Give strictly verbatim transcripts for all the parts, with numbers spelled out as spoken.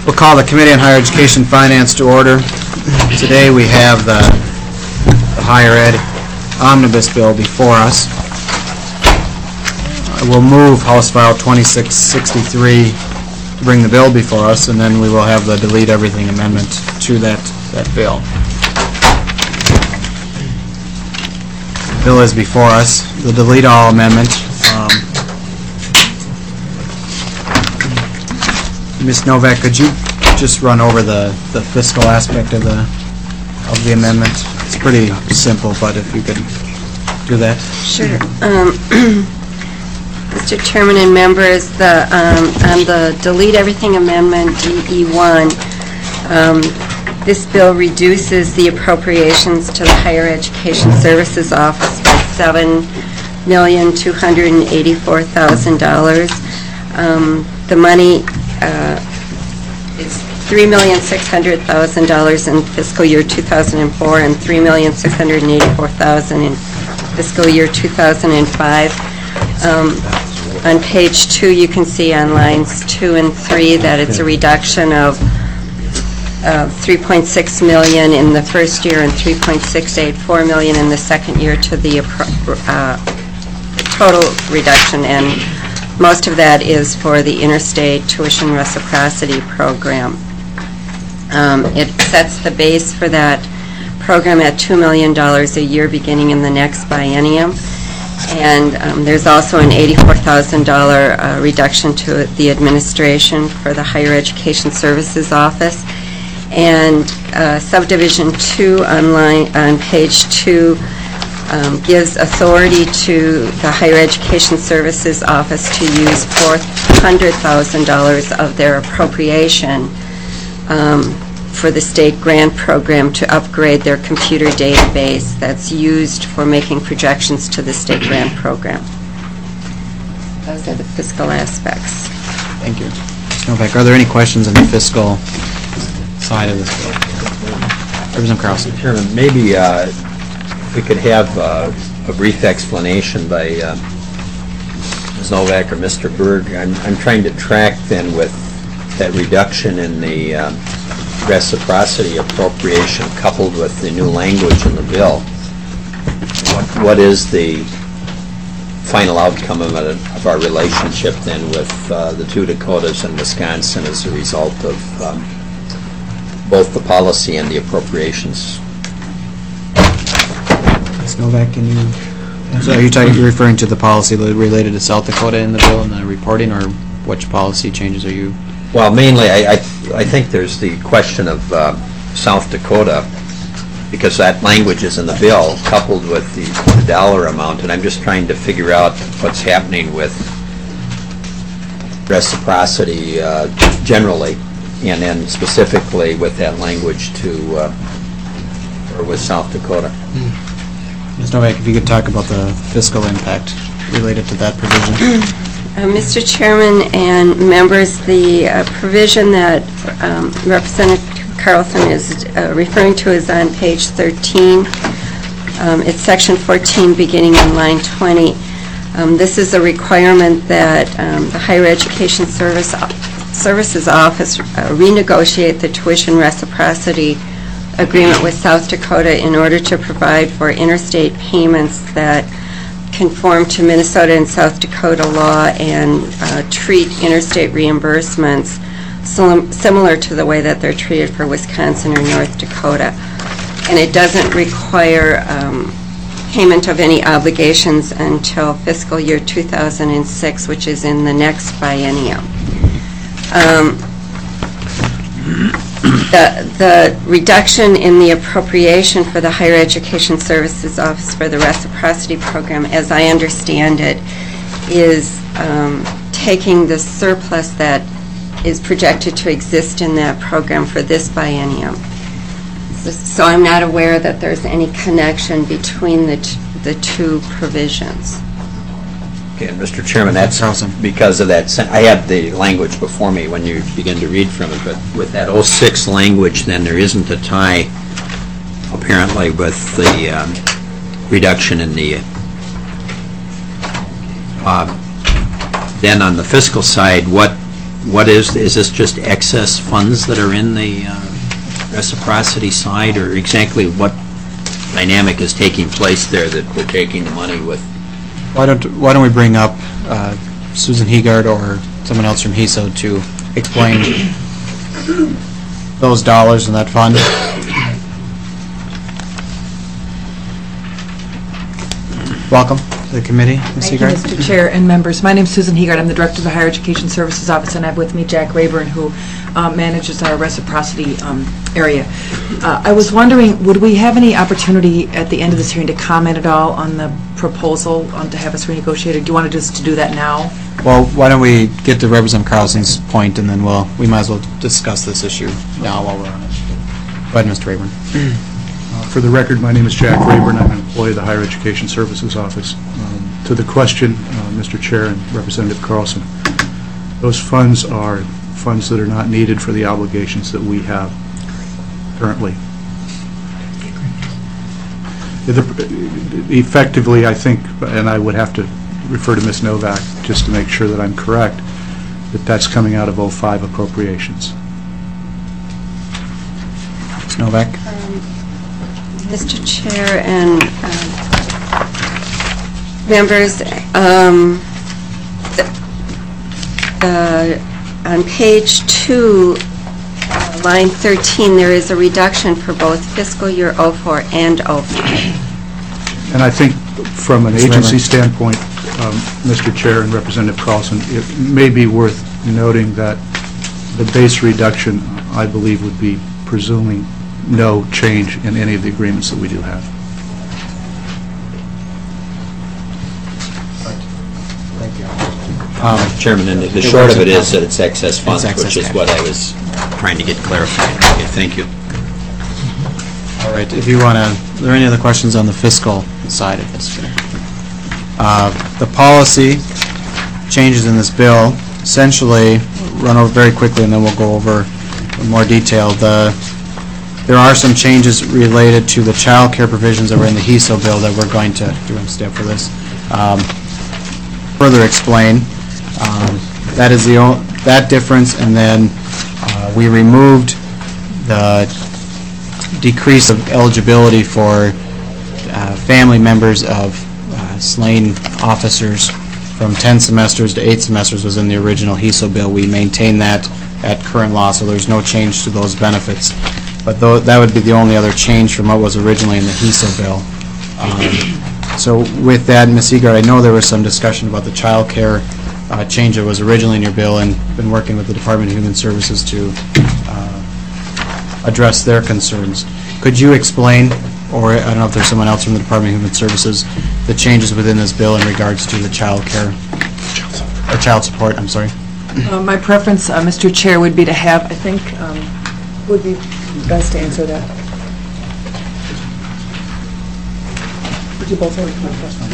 We'll call the Committee on Higher Education Finance to order. Today we have the, the Higher Ed Omnibus Bill before us. I will move House File twenty-six sixty-three to bring the bill before us, and then we will have the delete everything amendment to that, that bill. The bill is before us. The delete all amendment. Um, Miz Novak, could you just run over the, the fiscal aspect of the of the amendment? It's pretty simple, but if you could do that. Sure. Um, Mister Chairman and members, the um, on the delete everything amendment D E one, um, this bill reduces the appropriations to the Higher Education Services Office by seven million two hundred eighty-four thousand dollars. Um, the money Uh, it's three million six hundred thousand dollars in fiscal year two thousand four and three million six hundred eighty-four thousand dollars in fiscal year two thousand five. Um, on page two, you can see on lines two and three that it's a reduction of uh, three point six million dollars in the first year and three point six eight four million dollars in the second year to the uh, total reduction, and most of that is for the Interstate Tuition Reciprocity Program. Um, it sets the base for that program at two million dollars a year beginning in the next biennium. And um, there's also an eighty-four thousand dollars uh, reduction to the administration for the Higher Education Services Office. And uh, subdivision two on, line, on page two Um, gives authority to the Higher Education Services Office to use four hundred thousand dollars of their appropriation um, for the state grant program to upgrade their computer database that's used for making projections to the state grant program. Those are the fiscal aspects. Thank you. Miz Novak, are there any questions on the fiscal side of this bill? Representative Carlson. Chairman, maybe uh, we could have uh, a brief explanation by uh, Miz Novak or Mister Berg. I'm, I'm trying to track then with that reduction in the uh, reciprocity appropriation coupled with the new language in the bill. What, what is the final outcome of, a, of our relationship then with uh, the two Dakotas and Wisconsin as a result of um, both the policy and the appropriations? Miz Novak, can you? So are you talking? You're referring to the policy related to South Dakota in the bill and the reporting, or which policy changes are you? Well, mainly, I I, I think there's the question of uh, South Dakota, because that language is in the bill coupled with the, the dollar amount, and I'm just trying to figure out what's happening with reciprocity uh, generally, and then specifically with that language to uh, or with South Dakota. Mm. Miz Novak, if you could talk about the fiscal impact related to that provision. Uh, Mister Chairman and members, the uh, provision that um, Representative Carlson is uh, referring to is on page thirteen. Um, it's section fourteen beginning in line twenty. Um, this is a requirement that um, the Higher Education Service, Services Office uh, renegotiate the tuition reciprocity agreement with South Dakota in order to provide for interstate payments that conform to Minnesota and South Dakota law and uh, treat interstate reimbursements sim similar to the way that they're treated for Wisconsin or North Dakota. And it doesn't require um, payment of any obligations until fiscal year two thousand six, which is in the next biennium. Um, The, the reduction in the appropriation for the Higher Education Services Office for the Reciprocity Program, as I understand it, is um, taking the surplus that is projected to exist in that program for this biennium. So, so I'm not aware that there's any connection between the, t the two provisions. Okay, and Mister Chairman, that's awesome. Because of that. I have the language before me when you begin to read from it, but with that oh six language, then there isn't a tie, apparently, with the um, reduction in the. Uh, then on the fiscal side, what what is, is this just excess funds that are in the uh, reciprocity side, or exactly what dynamic is taking place there that we're taking the money with? Why don't, why don't we bring up uh, Susan Heegard or someone else from H E S O to explain those dollars in that fund? Welcome to the committee, Miz Thank you, Heegard. Mister Chair and members. My name is Susan Heegard. I'm the Director of the Higher Education Services Office, and I have with me Jack Rayburn, who uh, manages our reciprocity um, area. Uh, I was wondering, would we have any opportunity at the end of this hearing to comment at all on the proposal um, to have us renegotiated? Do you want to just to do that now? Well, why don't we get to Representative Carlson's point, and then we'll, we might as well discuss this issue now while we're on it. Go ahead, Mister Rayburn. Uh, For the record, my name is Jack Rayburn. I'm an employee of the Higher Education Services Office. Um, To the question, uh, Mister Chair and Representative Carlson, those funds are funds that are not needed for the obligations that we have currently. The- Effectively, I think, and I would have to refer to Miz Novak just to make sure that I'm correct, that that's coming out of oh five appropriations. Miz Novak? Mister Chair and um, members, um, uh, on page two, uh, line thirteen, there is a reduction for both fiscal year oh four and oh five. And I think from an Miz agency Rayburn. standpoint, um, Mister Chair and Representative Carlson, it may be worth noting that the base reduction, I believe, would be presuming no change in any of the agreements that we do have. Um, Chairman, and the It short was of it in- is that it's excess funds, excess which is cash. what I was trying to get clarified. Okay, thank you. All right, if you want to, are there any other questions on the fiscal side of this? Uh, The policy changes in this bill, essentially, run over very quickly, and then we'll go over in more detail. The, there are some changes related to the child care provisions that were in the H E S O bill that we're going to, do you want to stay up for this? Um, Further explain. Um, That is the, o- that difference, and then uh, we removed the decrease of eligibility for uh, family members of uh, slain officers from ten semesters to eight semesters was in the original H E S O bill. We maintain that at current law, so there's no change to those benefits. But tho- that would be the only other change from what was originally in the H E S O bill. Um, So with that, Miz Eager, I know there was some discussion about the child care uh, change that was originally in your bill, and been working with the Department of Human Services to uh, address their concerns. Could you explain, or I don't know if there's someone else from the Department of Human Services, the changes within this bill in regards to the child care, or child support, I'm sorry? Uh, My preference, uh, Mister Chair, would be to have, I think, um, would be best to answer that. Would you both answer my question?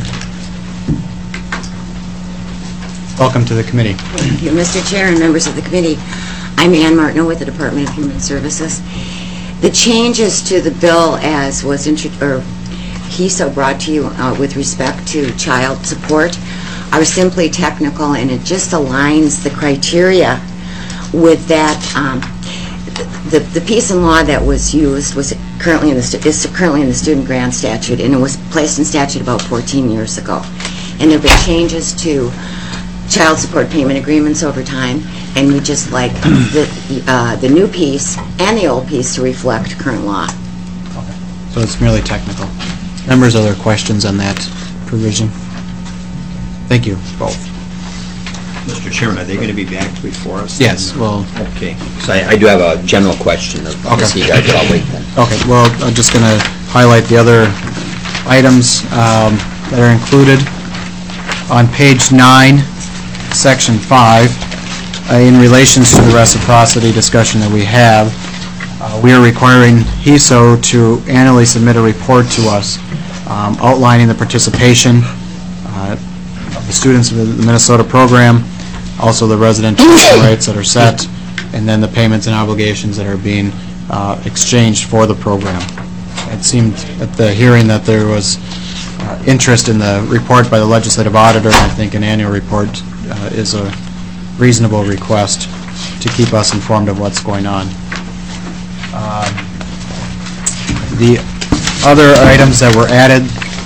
Welcome to the committee. Thank you, Mister Chair and members of the committee. I'm Ann Martineau with the Department of Human Services. The changes to the bill as was intro or H E S O brought to you uh, with respect to child support are simply technical, and it just aligns the criteria with that. Um, the, the piece in law that was used was currently in the stu is currently in the student grant statute, and it was placed in statute about fourteen years ago. And there have been changes to child support payment agreements over time, and we just like the uh, the new piece and the old piece to reflect current law. So it's merely technical. Members, other questions on that provision? Thank you, both. Mister Chairman, are they going to be back before us? Yes, well, Okay, so I I do have a general question of Miz Okay. Heegard, but I'll wait then. okay, well, I'm just going to highlight the other items um, that are included. On page nine, section five, uh, in relations to the reciprocity discussion that we have, uh, we are requiring H E S O to annually submit a report to us um, outlining the participation uh, of the students of the Minnesota program, also the resident tuition rates that are set, and then the payments and obligations that are being uh, exchanged for the program. It seemed at the hearing that there was uh, interest in the report by the legislative auditor, and I think an annual report uh, is a reasonable request to keep us informed of what's going on. Um, The other items that were added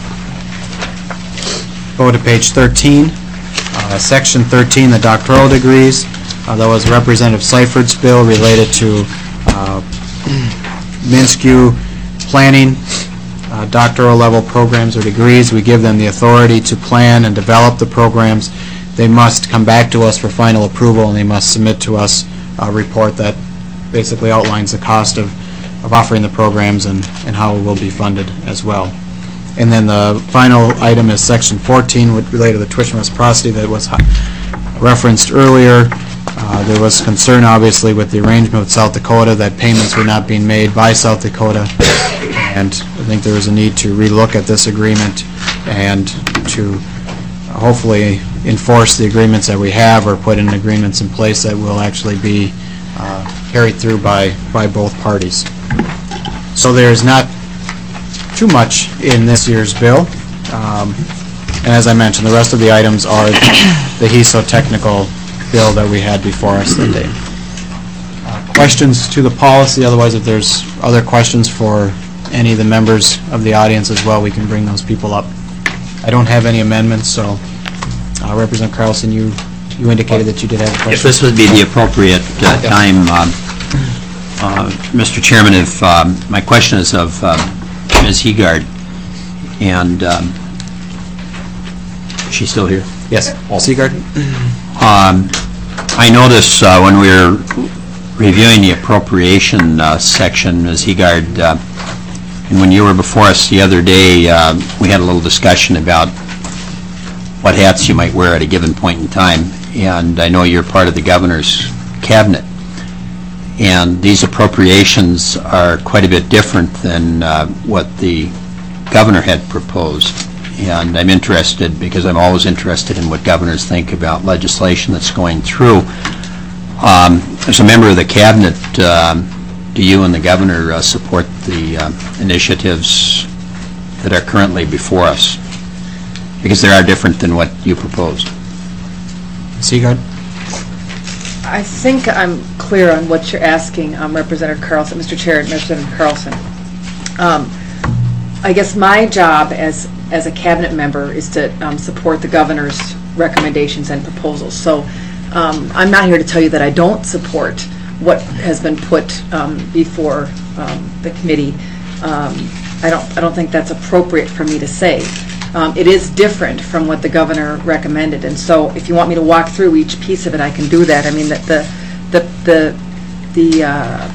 go to page thirteen. Uh, Section thirteen, the doctoral degrees. Uh, That was Representative Seiferd's bill related to uh, MnSCU planning, uh, doctoral level programs or degrees. We give them the authority to plan and develop the programs. They must come back to us for final approval, and they must submit to us a report that basically outlines the cost of, of offering the programs and, and how it will be funded as well. And then the final item is Section fourteen, which related to the tuition reciprocity that was referenced earlier. Uh, there was concern, obviously, with the arrangement with South Dakota that payments were not being made by South Dakota, and I think there was a need to relook at this agreement and to hopefully enforce the agreements that we have or put in agreements in place that will actually be uh, carried through by, by both parties. So there's not too much in this year's bill. Um, and as I mentioned, the rest of the items are the H E S O technical bill that we had before us that day. Uh, questions to the policy? Otherwise, if there's other questions for any of the members of the audience as well, we can bring those people up. I don't have any amendments, so uh, Representative Carlson, you you indicated that you did have a question. If this would be the appropriate uh, time, um, uh, Mister Chairman, if um, my question is of uh, Miz Heegard, and um, is she still here? Yes, Seagard? Um, I noticed uh, when we were reviewing the appropriation uh, section, Miz Heegard, uh, and when you were before us the other day, uh, we had a little discussion about what hats you might wear at a given point in time, and I know you're part of the governor's cabinet, and these appropriations are quite a bit different than uh, what the governor had proposed. And I'm interested, because I'm always interested in what governors think about legislation that's going through. Um, as a member of the cabinet, um, do you and the governor uh, support the uh, initiatives that are currently before us? Because they are different than what you proposed. Seagard? I think I'm clear on what you're asking, um, Representative Carlson, Mister Chair and Representative Carlson. Um, I guess my job as as a cabinet member is to um, support the governor's recommendations and proposals. So um, I'm not here to tell you that I don't support what has been put um, before um, the committee. Um, I don't I don't think that's appropriate for me to say. Um, it is different from what the governor recommended, and so if you want me to walk through each piece of it, I can do that. I mean, that the the the the uh,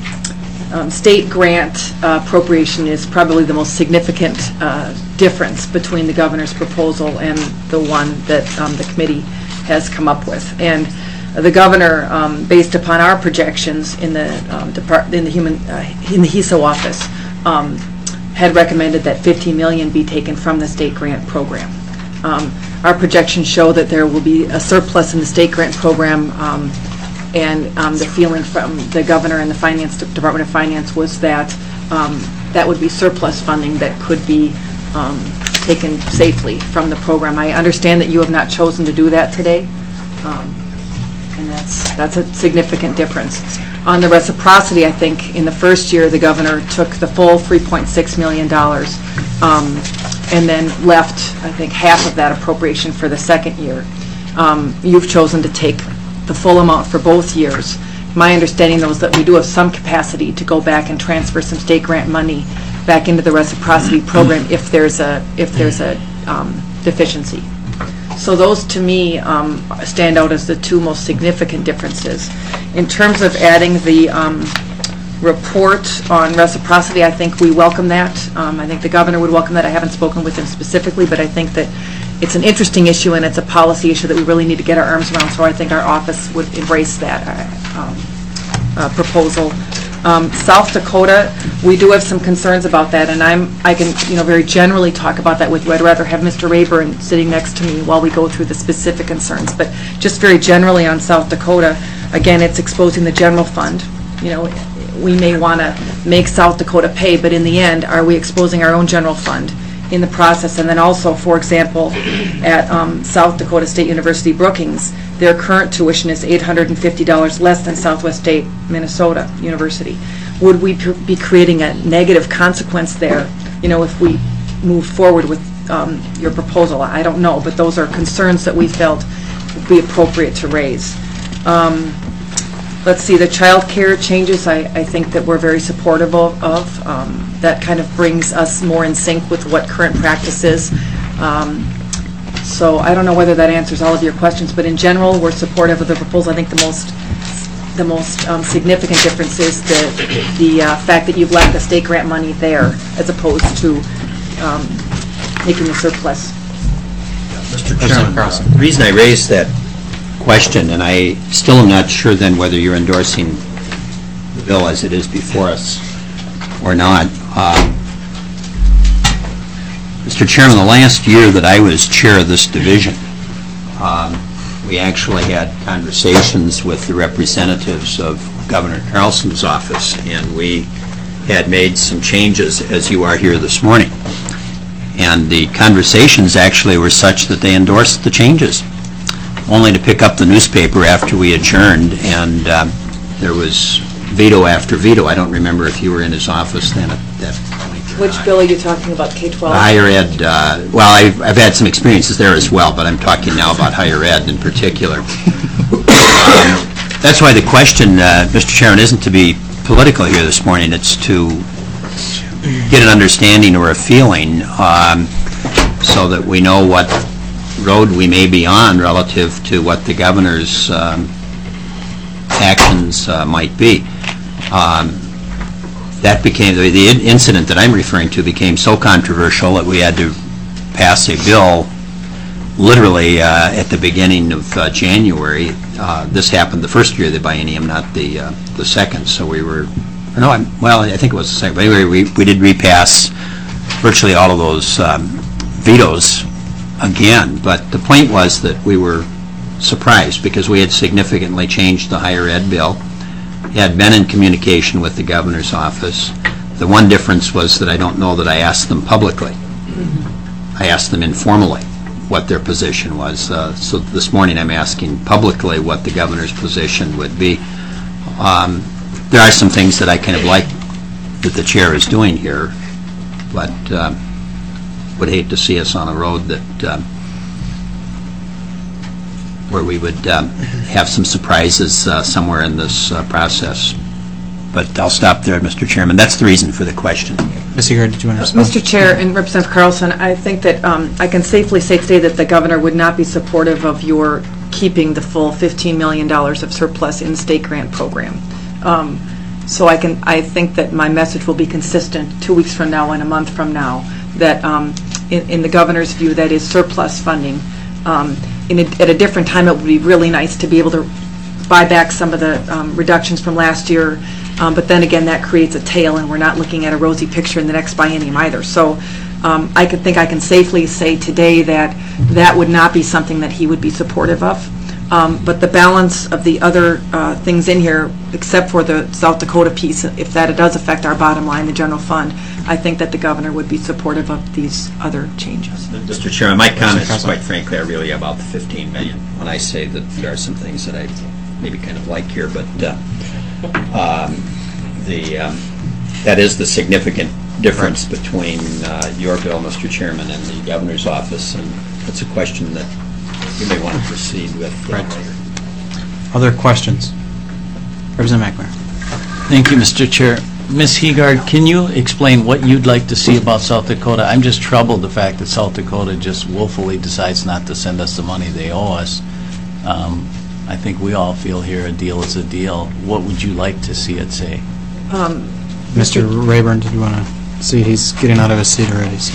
um, state grant uh, appropriation is probably the most significant uh, difference between the governor's proposal and the one that um, the committee has come up with. And the governor, um, based upon our projections in the um, depart in the human uh, in the H E S O office, um, had recommended that fifty million dollars be taken from the state grant program. Um, our projections show that there will be a surplus in the state grant program, um, and um, the feeling from the governor and the finance Department of Finance was that um, that would be surplus funding that could be um, taken safely from the program. I understand that you have not chosen to do that today, um, and that's that's a significant difference. On the reciprocity, I think in the first year the governor took the full three point six million dollars um, and then left, I think, half of that appropriation for the second year. Um, you've chosen to take the full amount for both years. My understanding, though, is that we do have some capacity to go back and transfer some state grant money back into the reciprocity program if there's a if there's a um, deficiency. So those, to me, um, stand out as the two most significant differences. In terms of adding the um, report on reciprocity, I think we welcome that. Um, I think the governor would welcome that. I haven't spoken with him specifically, but I think that it's an interesting issue and it's a policy issue that we really need to get our arms around, so I think our office would embrace that uh, um, uh, proposal. Um, South Dakota, we do have some concerns about that, and I'm I can you know very generally talk about that with you. I'd rather have Mister Rayburn sitting next to me while we go through the specific concerns, but just very generally on South Dakota, again, it's exposing the general fund. You know, we may want to make South Dakota pay, but in the end, are we exposing our own general fund in the process. And then also, for example, at um, South Dakota State University Brookings, their current tuition is eight hundred fifty dollars less than Southwest State Minnesota University. Would we pr- be creating a negative consequence there, you know, if we move forward with um, your proposal? I don't know, but those are concerns that we felt would be appropriate to raise. Um, let's see, the child care changes, I, I think that we're very supportive of. of. Um, that kind of brings us more in sync with what current practice is. Um, so I don't know whether that answers all of your questions, but in general, we're supportive of the proposal. I think the most the most um, significant difference is the, the uh, fact that you've left the state grant money there as opposed to um, making the surplus. Mister President Chairman, Carlson. the reason I raised that question, and I still am not sure then whether you're endorsing the bill as it is before us or not. Uh, Mister Chairman, the last year that I was chair of this division, um, we actually had conversations with the representatives of Governor Carlson's office, and we had made some changes, as you are here this morning. And the conversations actually were such that they endorsed the changes, only to pick up the newspaper after we adjourned, and um, there was veto after veto. I don't remember if you were in his office then at that point. Which bill are you talking about, K twelve? Higher ed, uh, well, I've, I've had some experiences there as well, but I'm talking now about higher ed in particular. Um, that's why the question, uh, Mister Chairman, isn't to be political here this morning. It's to get an understanding or a feeling um, so that we know what road we may be on relative to what the governor's um, actions uh, might be. Um, that became, the, the incident that I'm referring to became so controversial that we had to pass a bill literally uh, at the beginning of uh, January. Uh, this happened the first year of the biennium, not the uh, the second, so we were, no, I'm, well, I think it was the second, but anyway, we, we did repass virtually all of those um, vetoes again, but the point was that we were surprised because we had significantly changed the higher ed bill. We had been in communication with the governor's office. The one difference was that I don't know that I asked them publicly. I asked them informally what their position was. Uh, so this morning I'm asking publicly what the governor's position would be. Um, there are some things that I kind of like that the chair is doing here, but uh, would hate to see us on a road that uh, where we would um, have some surprises uh, somewhere in this uh, process. But I'll stop there, Mister Chairman. That's the reason for the question. Miz Eager, did you want to respond? Mister Chair and Representative Carlson, I think that um, I can safely say today that the governor would not be supportive of your keeping the full fifteen million dollars of surplus in the state grant program. Um, so I can, I think that my message will be consistent two weeks from now and a month from now, that um, in, in the governor's view, that is surplus funding. Um, in a, at a different time, it would be really nice to be able to buy back some of the um, reductions from last year. Um, but then again, that creates a tail, and we're not looking at a rosy picture in the next biennium either. So um, I could think I can safely say today that that would not be something that he would be supportive of. Um, but the balance of the other uh, things in here, except for the South Dakota piece, if that does affect our bottom line, the general fund, I think that the governor would be supportive of these other changes. Mister Chairman, my comments, quite frankly, are really about the fifteen million dollars. When I say that there are some things that I maybe kind of like here, but uh, um, the um, that is the significant difference between uh, your bill, Mister Chairman, and the governor's office, and it's a question that you may want to proceed with. Uh, Right. Other questions? Representative McNamara. Thank you, Mister Chair. Miz Heegard, can you explain what you'd like to see about South Dakota? I'm just troubled the fact that South Dakota just woefully decides not to send us the money they owe us. Um, I think we all feel here a deal is a deal. What would you like to see it say? Um, Mister Rayburn, did you want to see? He's getting out of his seat already, so.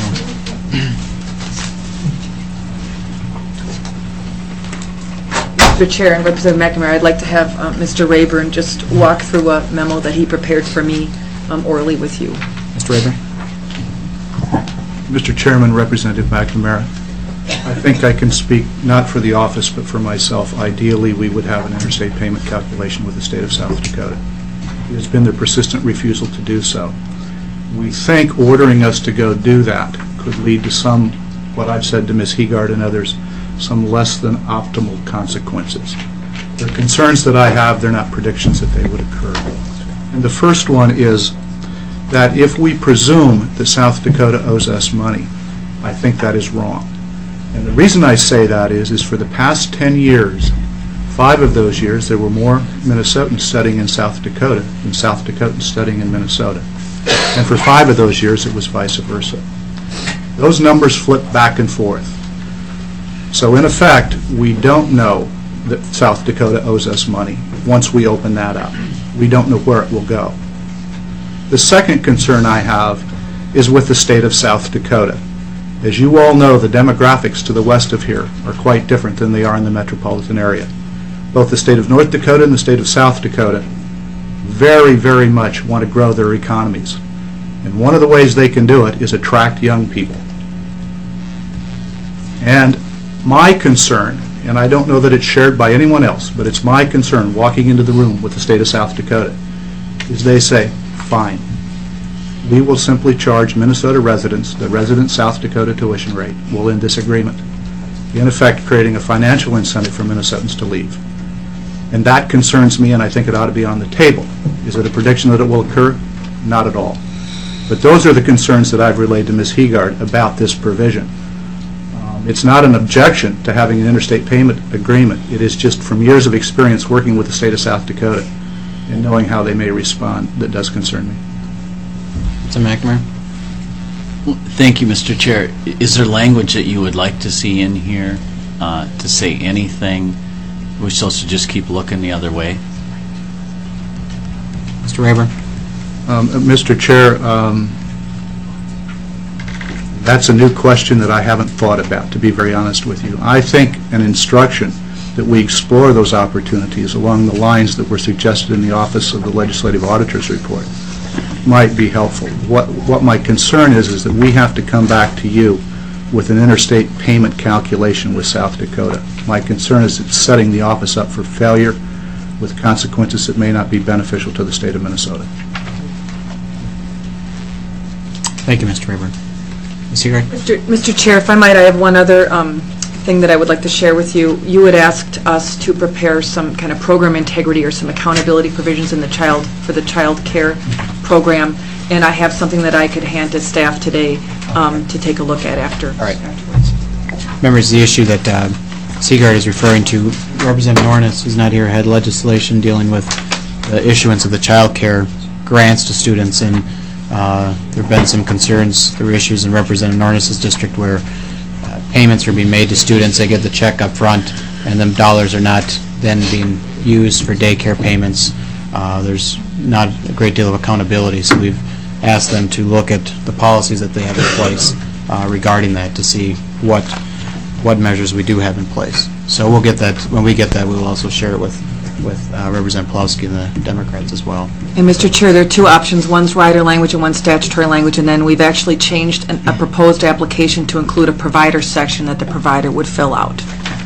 Mister Chair and Representative McNamara, I'd like to have uh, Mister Rayburn just walk through a memo that he prepared for me um, orally with you. Mister Rayburn? Mister Chairman, Representative McNamara, I think I can speak not for the office but for myself. Ideally, we would have an interstate payment calculation with the state of South Dakota. It has been their persistent refusal to do so. We think ordering us to go do that could lead to some, what I've said to Miz Heegard and others, some less than optimal consequences. They're concerns that I have, they're not predictions that they would occur. And the first one is that if we presume that South Dakota owes us money, I think that is wrong. And the reason I say that is, is for the past ten years, five of those years, there were more Minnesotans studying in South Dakota than South Dakotans studying in Minnesota. And for five of those years, it was vice versa. Those numbers flip back and forth. So in effect, we don't know that South Dakota owes us money once we open that up. We don't know where it will go. The second concern I have is with the state of South Dakota. As you all know, the demographics to the west of here are quite different than they are in the metropolitan area. Both the state of North Dakota and the state of South Dakota very, very much want to grow their economies. And one of the ways they can do it is attract young people. And my concern, and I don't know that it's shared by anyone else, but it's my concern walking into the room with the state of South Dakota, is they say, fine, we will simply charge Minnesota residents the resident South Dakota tuition rate. We'll end this agreement. In effect, creating a financial incentive for Minnesotans to leave. And that concerns me, and I think it ought to be on the table. Is it a prediction that it will occur? Not at all. But those are the concerns that I've relayed to Miz Heegard about this provision. Um, it's not an objection to having an interstate payment agreement. It is just from years of experience working with the state of South Dakota and knowing how they may respond that does concern me. Mister McNamara? Thank you, Mister Chair. Is there language that you would like to see in here uh, to say anything? We're supposed to just keep looking the other way? Mister Rayburn? Um, uh, Mister Chair, um, that's a new question that I haven't thought about, to be very honest with you. I think an instruction that we explore those opportunities along the lines that were suggested in the Office of the Legislative Auditor's Report might be helpful. What, what my concern is is that we have to come back to you with an interstate payment calculation with South Dakota. My concern is it's setting the office up for failure with consequences that may not be beneficial to the state of Minnesota. Thank you, Mister Rayburn. Miz Heegard? Mister Mister Chair, if I might, I have one other um, thing that I would like to share with you. You had asked us to prepare some kind of program integrity or some accountability provisions in the child for the child care program, and I have something that I could hand to staff today um, to take a look at after. All right. Afterwards. Members, the issue that uh, Seagard is referring to, Representative Nornis, who's not here, had legislation dealing with the issuance of the child care grants to students, and uh, there have been some concerns, there were issues in Representative Nornis's district where uh, payments are being made to students, they get the check up front, and them dollars are not then being used for daycare payments. Uh, there's not a great deal of accountability, so we've asked them to look at the policies that they have in place uh, regarding that to see what what measures we do have in place. So we'll get that, when we get that, we will also share it with, with uh, Representative Pawlowski and the Democrats as well. And Mister Chair, there are two options. One's rider language and one's statutory language, and then we've actually changed an, a proposed application to include a provider section that the provider would fill out.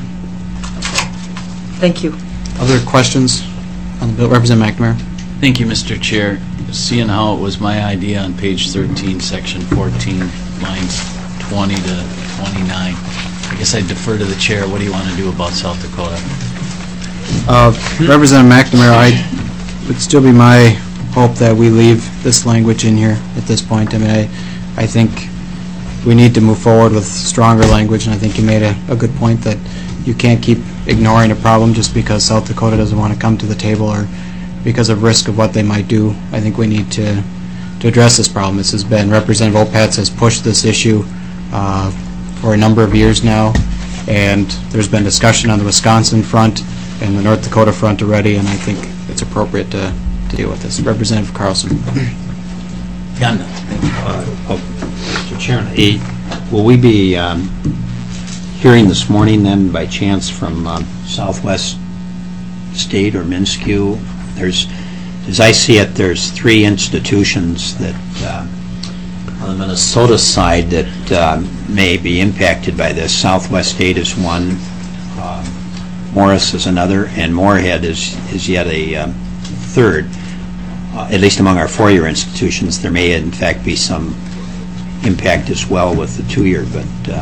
Thank you. Other questions on the bill? Representative McNamara? Thank you, Mister Chair. Seeing how it was my idea on page thirteen, section fourteen, lines twenty to twenty-nine, I guess I defer to the chair. What do you want to do about South Dakota? Uh, Representative McNamara, I would still be my hope that we leave this language in here at this point. I mean, I, I think we need to move forward with stronger language, and I think you made a, a good point that you can't keep ignoring a problem just because South Dakota doesn't want to come to the table or because of risk of what they might do. I think we need to to address this problem. This has been, Representative Opatz has pushed this issue uh, for a number of years now, and there's been discussion on the Wisconsin front and the North Dakota front already, and I think it's appropriate to, to deal with this. Representative Carlson. Yeah. Uh, oh, Mister Chairman, eh, will we be um, hearing this morning then by chance from um, Southwest State or MnSCU? There's, as I see it, there's three institutions that uh, on the Minnesota side that uh, may be impacted by this. Southwest State is one, uh, Morris is another, and Moorhead is, is yet a um, third. Uh, at least among our four-year institutions, there may in fact be some impact as well with the two-year, but uh,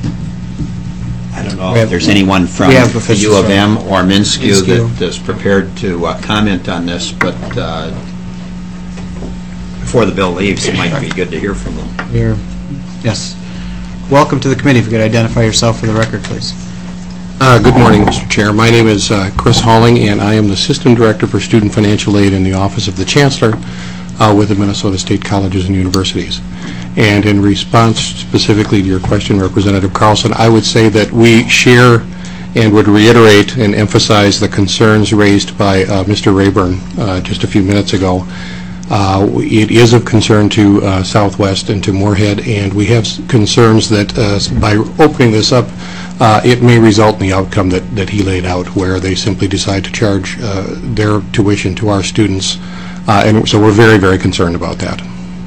I don't know We if have- there's anyone from we have the officials U of from M or Minsky Minsky. that is prepared to uh, comment on this, but uh, before the bill leaves, it might be good to hear from them. You're, yes. Welcome to the committee. If you could identify yourself for the record, please. Uh, Good morning, Mister Chair. My name is uh, Chris Halling, and I am the System Director for Student Financial Aid in the Office of the Chancellor uh, with the Minnesota State Colleges and Universities. And in response specifically to your question, Representative Carlson, I would say that we share and would reiterate and emphasize the concerns raised by uh, Mister Rayburn uh, just a few minutes ago. Uh, It is of concern to uh, Southwest and to Moorhead, and we have s- concerns that uh, by opening this up, uh, it may result in the outcome that, that he laid out, where they simply decide to charge uh, their tuition to our students. Uh, and so we're very, very concerned about that.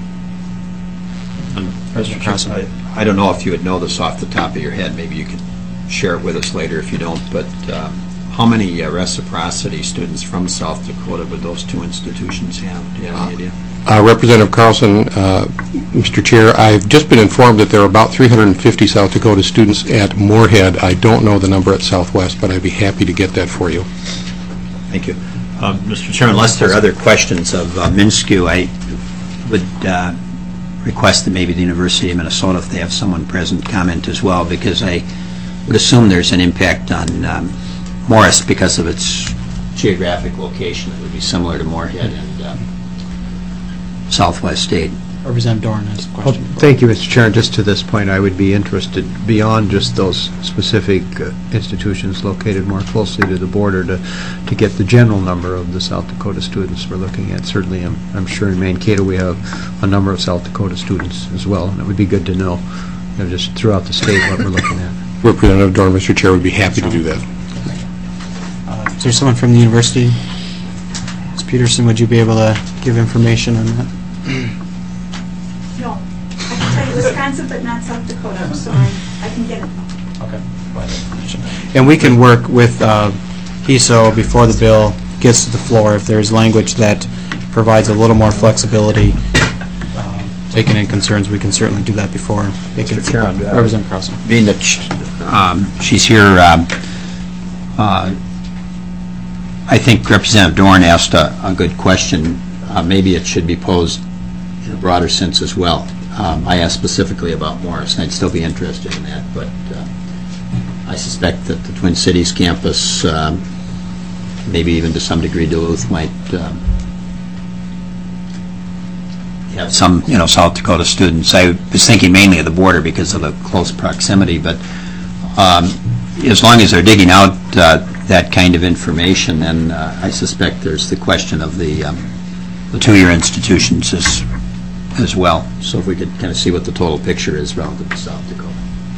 President Carlson. I I don't know if you would know this off the top of your head. Maybe you could share it with us later if you don't, but um, how many uh, reciprocity students from South Dakota would those two institutions have? Do you have any idea? Uh, Representative Carlson, uh, Mister Chair, I've just been informed that there are about three hundred fifty South Dakota students at Moorhead. I don't know the number at Southwest, but I'd be happy to get that for you. Thank you. Um, Mister Chairman, unless there are other questions of uh, Minsky, I would uh, request that maybe the University of Minnesota, if they have someone present, comment as well, because I would assume there's an impact on um, Morris because of its geographic location. It would be similar to Moorhead and uh, Southwest State. Representative Dorn has a Well, question. thank you, Mister Chair. Just to this point, I would be interested, beyond just those specific uh, institutions located more closely to the border, to to get the general number of the South Dakota students we're looking at. Certainly, I'm I'm sure in Mankato we have a number of South Dakota students as well, and it would be good to know, you know, just throughout the state what we're looking at. Representative Dorn, Mister Chair, would be happy to do that. Uh, Is there someone from the university? Miz Peterson, would you be able to give information on that? No, I can tell you Wisconsin, but not South Dakota, so I, I can get it. Okay. And we can work with uh, H I S O before the bill gets to the floor. If there's language that provides a little more flexibility, uh, taking in concerns, we can certainly do that before it gets to Chair, uh, Representative Carlson. Being that sh- um, she's here, um, uh, I think Representative Dorn asked a a good question. Uh, Maybe it should be posed in a broader sense as well. Um, I asked specifically about Morris, and I'd still be interested in that, but uh, I suspect that the Twin Cities campus, um, maybe even to some degree Duluth, might um, have some, you know, South Dakota students. I was thinking mainly of the border because of the close proximity, but um, as long as they're digging out uh, that kind of information, then uh, I suspect there's the question of the um, the two-year institutions as, as well. So if we could kind of see what the total picture is relative to South Dakota.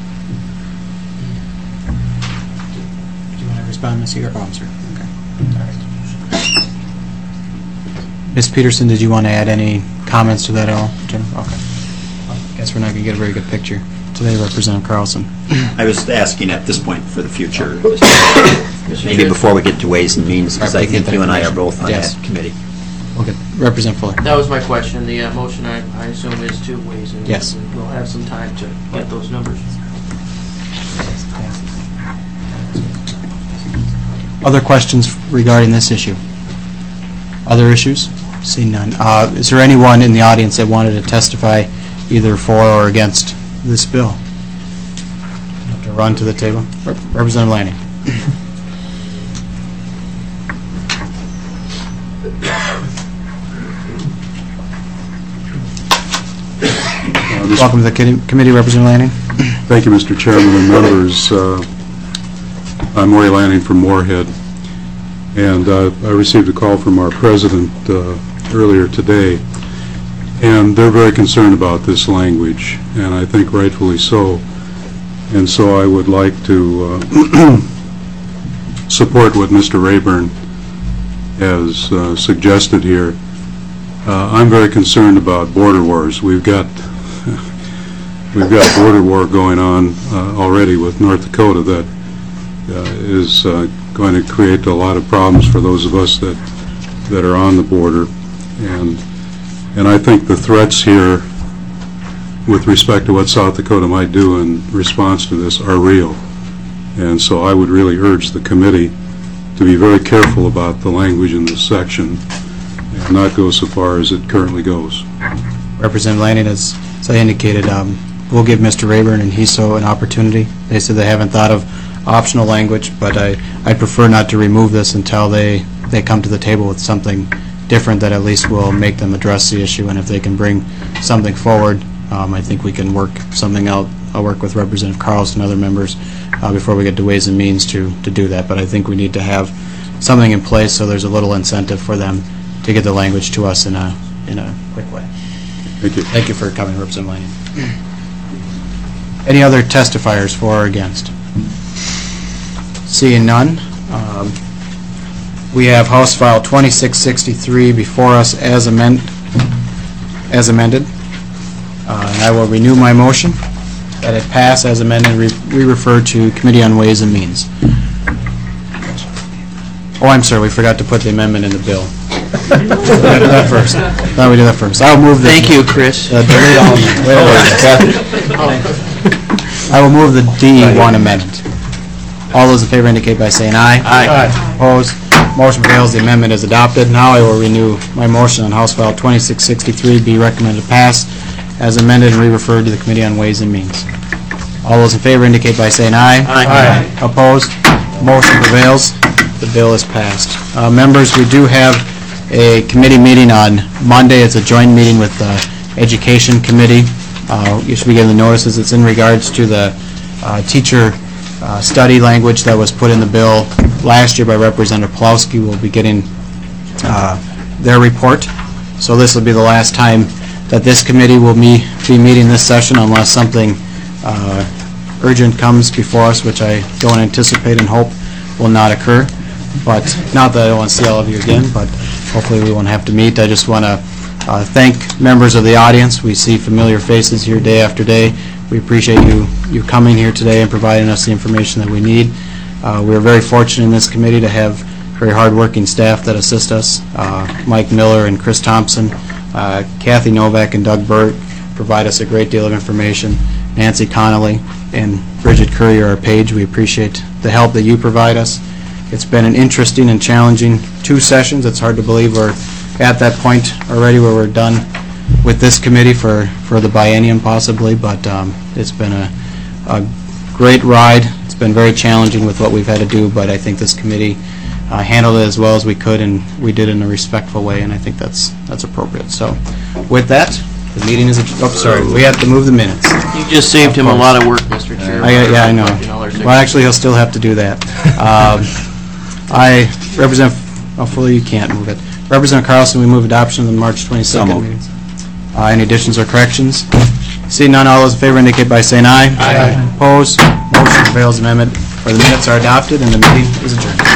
Do you want to respond, Miz Eager? Oh, I'm sorry. Okay. All right. Miz Peterson, did you want to add any comments to that at all? Jennifer? Okay. I guess we're not going to get a very good picture today, Representative Carlson. I was asking at this point for the future, maybe before we get to Ways and Means, because I think you and I are both on Yes. that committee. Okay. Representative Fuller. That was my question. The uh, motion, I I assume, is two ways, and Yes. we'll have some time to get those numbers. Other questions regarding this issue? Other issues? Seeing none. Uh, Is there anyone in the audience that wanted to testify either for or against this bill? You have to run to the table. Rep- Representative Lanning. Uh, this- Welcome to the committee- committee, Representative Lanning. Thank you, Mister Chairman and members. Uh, I'm Maury Lanning from Moorhead, and uh, I received a call from our president uh, earlier today, and they're very concerned about this language, and I think rightfully so. And so I would like to uh, support what Mister Rayburn has uh, suggested here. Uh, I'm very concerned about border wars. We've got we've got border war going on uh, already with North Dakota that uh, is uh, going to create a lot of problems for those of us that that are on the border, and and I think the threats here with respect to what South Dakota might do in response to this are real. And so I would really urge the committee to be very careful about the language in this section and not go so far as it currently goes. Representative Lanning, as as I indicated, um, we'll give Mister Rayburn and H E S O an opportunity. They said they haven't thought of optional language, but I, I prefer not to remove this until they, they come to the table with something different that at least will make them address the issue, and if they can bring something forward, um, I think we can work something out. I'll work with Representative Carlson and other members uh, before we get to Ways and Means to, to do that, but I think we need to have something in place so there's a little incentive for them to get the language to us in a, in a quick way. Thank you. Thank you for coming, Representative Lanning. Any other testifiers for or against? Seeing none, um, we have House File twenty-six sixty-three before us as amend, as amended. Uh, and I will renew my motion that it pass as amended, re re-refer to Committee on Ways and Means. Oh, I'm sorry, we forgot to put the amendment in the bill. We gotta do that first. Thought we did that first. I'll move the... Thank you, Chris. Uh, delete all of them. I will move the D one amendment. All those in favor indicate by saying aye. Aye. Opposed? Motion fails. The amendment is adopted. Now I will renew my motion on House File twenty-six sixty-three, be recommended to pass as amended and re-referred to the Committee on Ways and Means. All those in favor indicate by saying aye. Aye. Opposed? Motion prevails. The bill is passed. Uh, members, we do have a committee meeting on Monday. It's a joint meeting with the Education Committee. Uh, you should be getting the notices. It's in regards to the uh, teacher uh, study language that was put in the bill last year by Representative Pawlowski. We'll be getting uh, their report. So this will be the last time that this committee will me be meeting this session unless something uh, urgent comes before us, which I don't anticipate and hope will not occur. But not that I don't want to see all of you again, but hopefully we won't have to meet. I just want to uh, thank members of the audience. We see familiar faces here day after day. We appreciate you you coming here today and providing us the information that we need. Uh, we're very fortunate in this committee to have very hard-working staff that assist us. Uh, Mike Miller and Chris Thompson, uh, Kathy Novak and Doug Burt provide us a great deal of information. Nancy Connolly and Bridget Currier, our page, we appreciate the help that you provide us. It's been an interesting and challenging two sessions. It's hard to believe we're at that point already where we're done with this committee for, for the biennium possibly, but um, it's been a, a great ride. It's been very challenging with what we've had to do, but I think this committee uh, handled it as well as we could, and we did it in a respectful way, and I think that's that's appropriate. So with that, the meeting is, oh, sorry, we have to move the minutes. You just saved him a lot of work, Mister Chair. I, yeah, I know. Well, actually, he'll still have to do that. Um, I represent, oh, fully you can't move it. Representative Carlson, we move adoption of the March twenty-second meetings. Uh, any additions or corrections? Seeing none, all those in favor indicate by saying aye. Aye. Opposed? Motion prevails. Amendment, or the minutes are adopted and the meeting is adjourned.